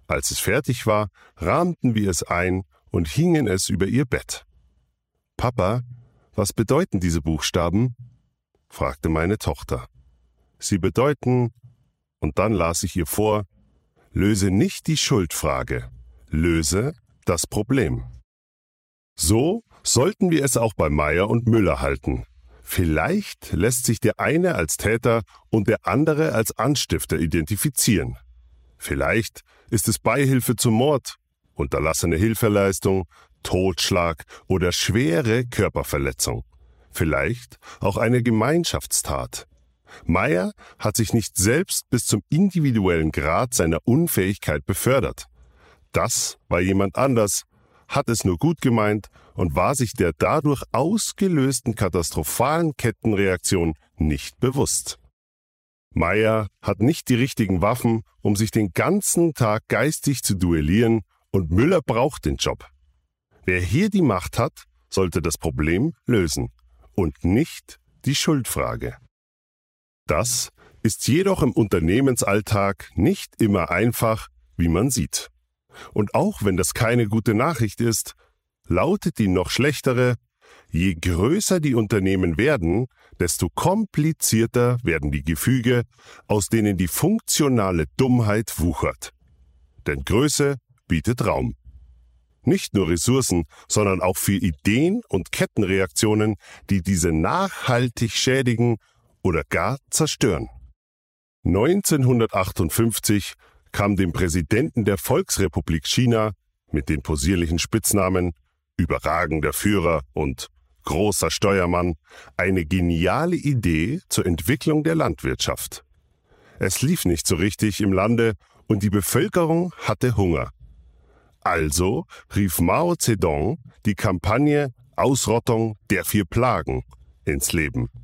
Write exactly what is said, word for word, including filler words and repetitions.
Als es fertig war, rahmten wir es ein und hingen es über ihr Bett. »Papa, was bedeuten diese Buchstaben?« fragte meine Tochter. »Sie bedeuten«, und dann las ich ihr vor, »löse nicht die Schuldfrage, löse das Problem.« So sollten wir es auch bei Meyer und Müller halten. Vielleicht lässt sich der eine als Täter und der andere als Anstifter identifizieren. Vielleicht ist es Beihilfe zum Mord, unterlassene Hilfeleistung, Totschlag oder schwere Körperverletzung. Vielleicht auch eine Gemeinschaftstat. Meyer hat sich nicht selbst bis zum individuellen Grad seiner Unfähigkeit befördert. Das war jemand anders, hat es nur gut gemeint und war sich der dadurch ausgelösten katastrophalen Kettenreaktion nicht bewusst. Meyer hat nicht die richtigen Waffen, um sich den ganzen Tag geistig zu duellieren, und Müller braucht den Job. Wer hier die Macht hat, sollte das Problem lösen und nicht die Schuldfrage. Das ist jedoch im Unternehmensalltag nicht immer einfach, wie man sieht. Und auch wenn das keine gute Nachricht ist, lautet die noch schlechtere: Je größer die Unternehmen werden, desto komplizierter werden die Gefüge, aus denen die funktionale Dummheit wuchert. Denn Größe bietet Raum. Nicht nur Ressourcen, sondern auch für Ideen und Kettenreaktionen, die diese nachhaltig schädigen oder gar zerstören. neunzehnhundertachtundfünfzig kam dem Präsidenten der Volksrepublik China mit den possierlichen Spitznamen überragender Führer und großer Steuermann eine geniale Idee zur Entwicklung der Landwirtschaft. Es lief nicht so richtig im Lande und die Bevölkerung hatte Hunger. Also rief Mao Zedong die Kampagne Ausrottung der vier Plagen ins Leben.